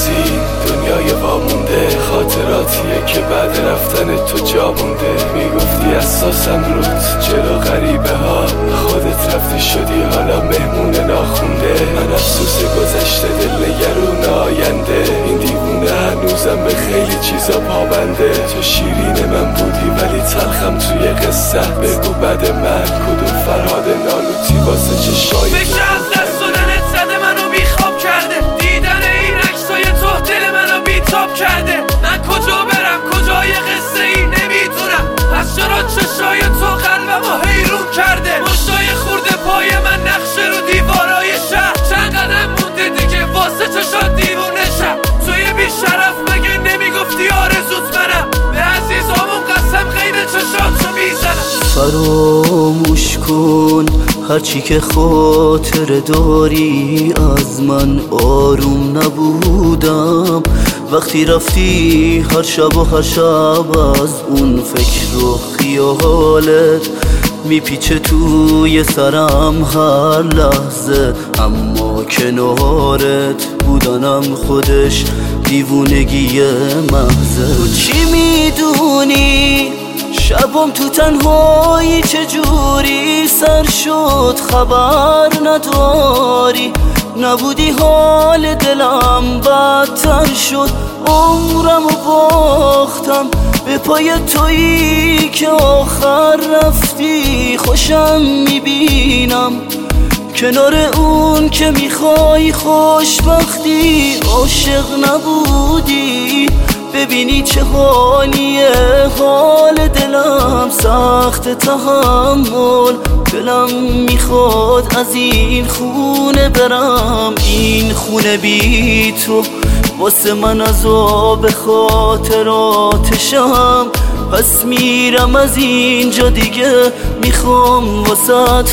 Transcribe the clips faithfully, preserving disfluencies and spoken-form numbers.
عروسی دنیای وامونده، خاطراتیه که بعد رفتن تو جا مونده. میگفتی اساسم رود چرا غریبه ها، خودت رفتی شدی حالا مهمون ناخونده. من افسوس گذشته دل نگرون آینده، این دیوونه هنوزم به خیلی چیزا پابنده. تو شیرین من بودی ولی تلخم توی قصه، بگو بعد من کدوم فرهاد نالوتی واسه چشای تو. فکر از دست دادنت زده منو بیخواب کرده، دیدن این عکسای تو دل منو بیتاب کرده. من کجا برم کجای قصه ای نمیدونم، پس چرا چشای تو قلبمو حیرون کرده. مشتای خورده پای من نقشه رو دیوارای شهر، چند قدم مونده دیگه واسه چشات دیوونه شم. توی بیشرف مگه نمیگفتی آرزوت منم، به عزیزامون قسم غیر چشاتو میزنم. فراموش کن هرچی که خاطر داری، از من آروم نبودم وقتی رفتی هر شب و هر شب. از اون فکر و خیالت میپیچه توی سرم هر لحظه، اما کنارت بودنم خودش دیوونگی محضه. تو چی میدونی شبم تو تنهایی چجوری سر شد خبر نداری، نبودی حال دلم بدتر شد. عمرم و باختم به پای تویی که آخر رفتی، خوشم میبینم کنار اون که میخوای خوشبختی. عاشق نبودی ببینی چه حالیه حال دلم، سخت تحمل دلم میخواد از این خونه برم. این خونه بی تو واسه من عذاب خاطراتشم، پس میرم از اینجا دیگه میخوام واسه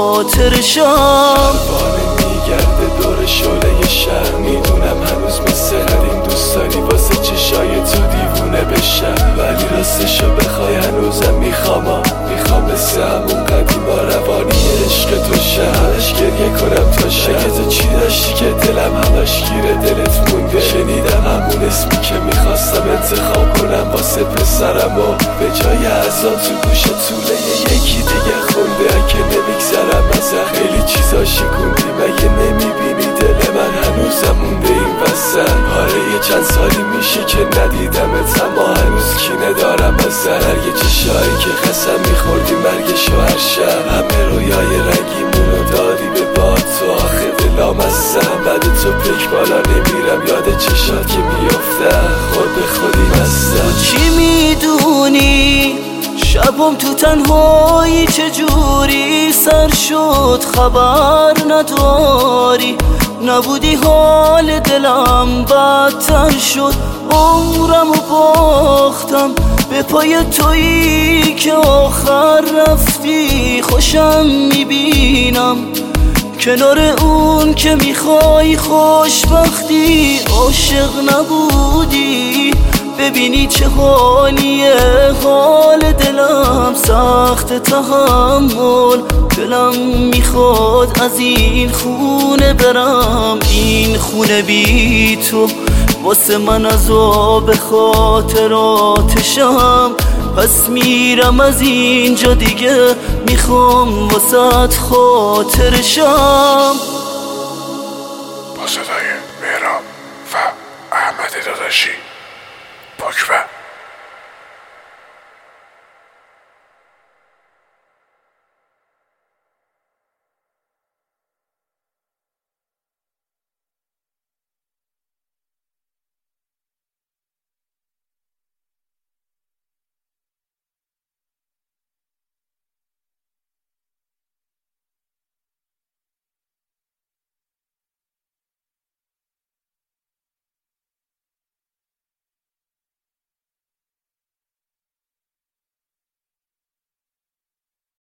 خاطرشم. باره میگرده دور شعله شهر، میدونم هنوز مثل قدیم دوست داری واسه چشای تو دیوونه بشم، ولی راستشو بخوای هنوزم میخوام میخوام مثل همون قدیما روانی عشق تو شهرش گریه کنم تا شب. تو چی داشتی که دلم همش گیره دلت مونده، شنیدم همون اسمی که میخواستم انتخاب کنم واسه پسرم و به جای ازا تو گوش طوله یکی دیگه خونده. که نمیگذرم ازم خیلی چیزا شکوندی، مگه نمیبینی دل من هنوزم مونده این وسط. آره یه چند سالی میشه که ندیدمت، اما هنوز کینه دارم از ضرر یه چشایی که قسم میخوردی مرگشو هر شب. همه رویای رنگیمونو دادی به باد تو، آخه دلام ازم بعد تو پک بالا نمیرم، یاد چشات که میافتم خود به خودی هستم. چی میدونی شبم تو تنهایی چجوری سر شد خبر نداری، نبودی حال دلم بدتر شد. عمرم و باختم به پای تویی که آخر رفتی، خوشم میبینم کنار اون که میخوای خوشبختی. عاشق نبودی ببینی چه حالیه حال دلم، سخت تحمل دلم میخواد از این خونه برم. این خونه بی تو واسه من عذاب خاطراتشم، پس میرم از اینجا دیگه میخوام واسه خاطرشم. با صدای مهراب و احمد داداشی پاکبه.